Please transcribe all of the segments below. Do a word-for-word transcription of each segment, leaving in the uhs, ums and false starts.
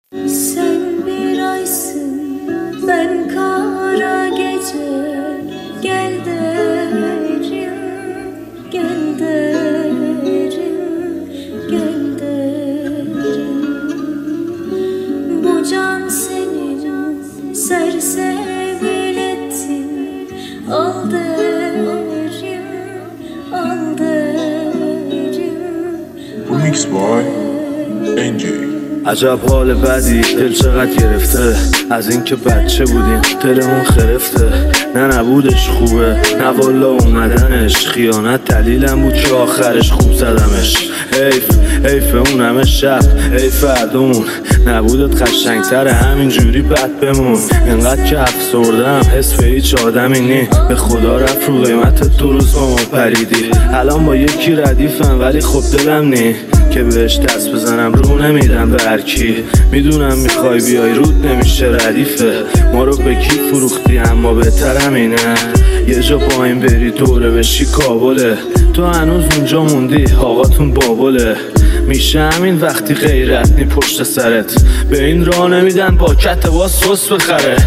Sen bir aysın, ben kara gece. Gel derim, gel derim, gel derim. Bu can senin, sersebil ettin. Al derim, al derim. Remix by ان جی. عجب حال بدی دل چقدر گرفته از اینکه بچه بودیم دلمون خرفته. نه نبودش خوبه نه والا اومدنش خیانت دلیلم بود که آخرش خوب زدمش. حیف حیف اون همه شب حیف فردامون نبودت قشنگتره همینجوری بد بمون. اینقدر که افسردم حس به هیچ آدمی نی به خدا رفت رو قیمت دو روز با ما پریدی. الان با یکی ردیفم ولی خب دلم نی که بهش دست بزنم رو نمیدم به هرکی. میدونم میخوای بیای رود نمیشه ردیفه ما رو به کی فروختی اما بهترم اینه یه جا با این بری دوره بشی کابله. تو هنوز اونجا موندی آقاتون بابله. میشه همین وقتی غیرت نی پشت سرت به این راه نمیدن با کت با سس بخره.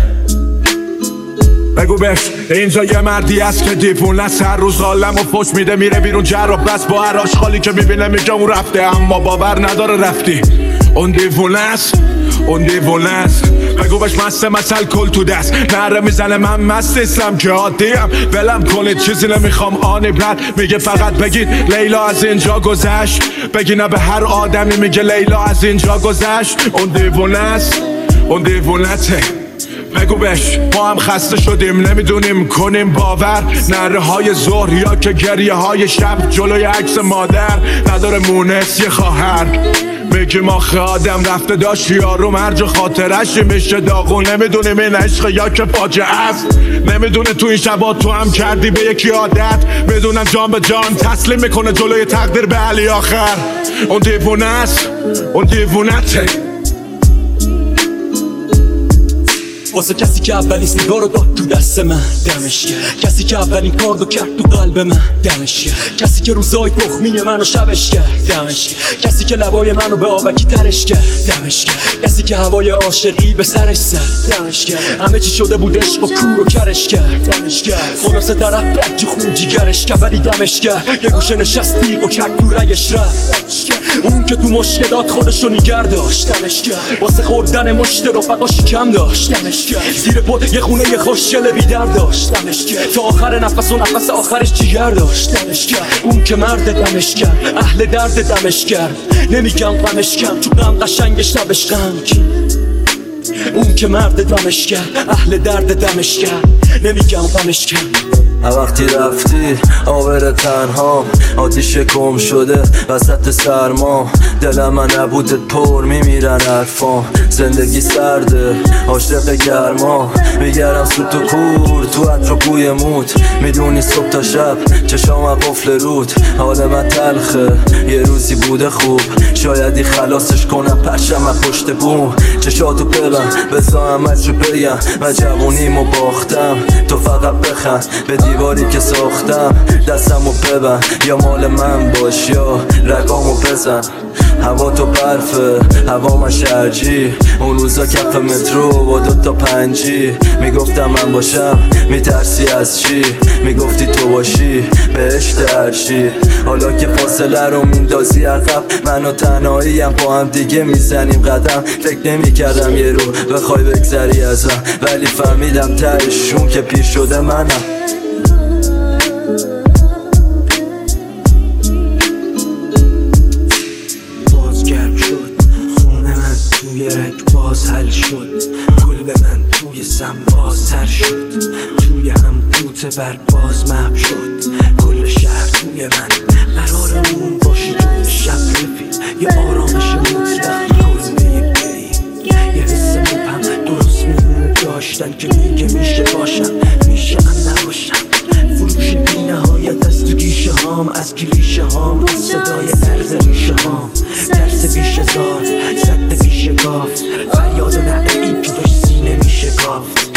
بگو بش اینجا یه مردی هست که دیوونه است هر روز حالم و پشت میده میره بیرون جراب بس با هر آشغالی که میبینه میگه اون رفته اما باور نداره رفتی. اون دیوونه است اون دیوونه است بگو بش مست مثل کل تو دست نره میزنه من مست اسلام که عادیم ولم کنید چیزی نمیخوام آنی بد میگه فقط بگید لیلا از اینجا گذشت. بگی نه به هر آدمی میگه لیلا از اینجا گذشت. اون دیوونه است اون دیوونته بگو بش ما هم خسته شدیم نمیدونیم کنیم باور. نره های ظهر یا که گریه های شب جلوی عکس مادر نداره مونس یه خواهر. میگیم آخه آدم رفته داشت یارو مرج خاطرش میشه داغون نمیدونیم این عشق یا که فاجعه است. نمیدونه تو این شبا تو هم کردی به یکی عادت میدونم جان به جان تسلیم میکنه جلوی تقدیر به علی آخر. اون دیوونه است اون دیوونته واسه کسی که اولین سیگارو داد تو دست من دمش کرد. کسی که اولین کاردو کرد تو قلب من دمش کرد. کسی که روزای تخمی منو شبش کرد دمش کرد. کسی که لبای منو به آبکی ترش کرد دمش کرد. کسی که هوای عاشقی به سرش زد دمش کرد. همه چی شده بود عشق و کور و کرش کرد دمش کرد. خلاصه طرف رد خون جیگرش کرد ولی دمش کرد. یه گوشه نشست تیغ و کرد تو رگش رفت. اون که تو مشکلات خودشو نیگر داشت دمش کرد. واسه خوردن مشت رفقا شکم داشت دمش کرد. زیر پد یه خونه یه خوشگل بیدر داشت دمش کرد. تا آخر نفس و نفس آخرش جیگر داشت دمش کرد. اون که مرد دمش کرد اهل درد دمش کرد. نمیگم غمش کم چون غم قشنگش شبش غم کی. اون که مرد دمش کرد اهل درد دمش کرد. نمیگم غمش کم. وقتی رفتی آور تنها آتیش گم شده وسط سرما. دلم من نبودت پر میمیرن حرفام. زندگی سرده عاشق گرما میگرم سوت و کور تو عطر و بوی موت. میدونی صبح تا شب چشام قفل رود. حال من تلخه یه روزی بوده خوب شایدی خلاصش کنم پرشم از پشت بوم. چشاتو ببن بزا همت رو بگم من جوونیمو باختم تو فقط بخند به دیواری که ساختم. دستمو ببن یا مال من باش یا رگامو بزن. هوا تو برفه هوا من شرجی اون روزا کف مترو با دوتا پنجی. میگفتم من باشم میترسی از چی میگفتی تو باشی بهش درشی. حالا که فاصله رو میندازی عقب من و تنهاییم با هم دیگه میزنیم قدم. فکر نمی کردم یه رو بخوای بگذری ازم ولی فهمیدم تهشون که پیر شده منم. باز حل شد گل به من توی سم بازتر شد. توی هم قوت بر باز مپ شد. کل شهر توی من قرارمون باشی توی شب رفید. یه آرامش مطلق کلمه یه بریم. یه حس مبهم درست میمونه داشتن که میگه میشه باشم میشه هم نباشم. فروش بی نهایت از تو گیشه هام از کلیشه هام از صدای عرض ریشه هام. درس بیش هزار زد بیشه گاف فریاد و نعه ای که داشت سینه میشه گافت.